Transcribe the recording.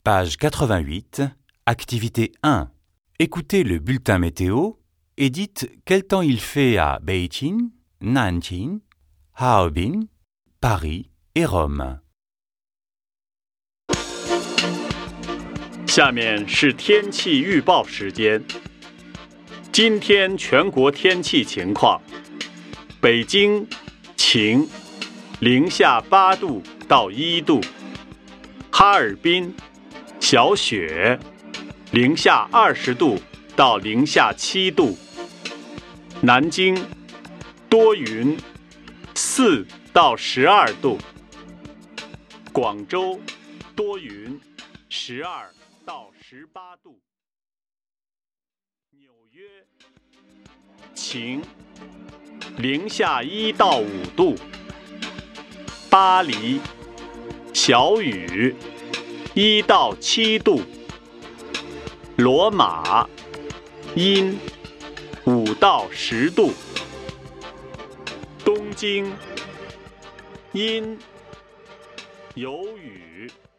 Page 88, activité 1. Écoutez le bulletin météo et dites quel temps il fait à Beijing, Nanjing, Harbin, Paris et Rome. 下面是天气预报时间。今天全国天气情况：北京晴，零下8度到1度；哈尔滨小雪，零下20度到零下7度；南京多云，4到12度；广州多云，12到18度；纽约晴，零下1到5度；巴黎小雨，1到7度；罗马阴，5到10度；东京阴有雨。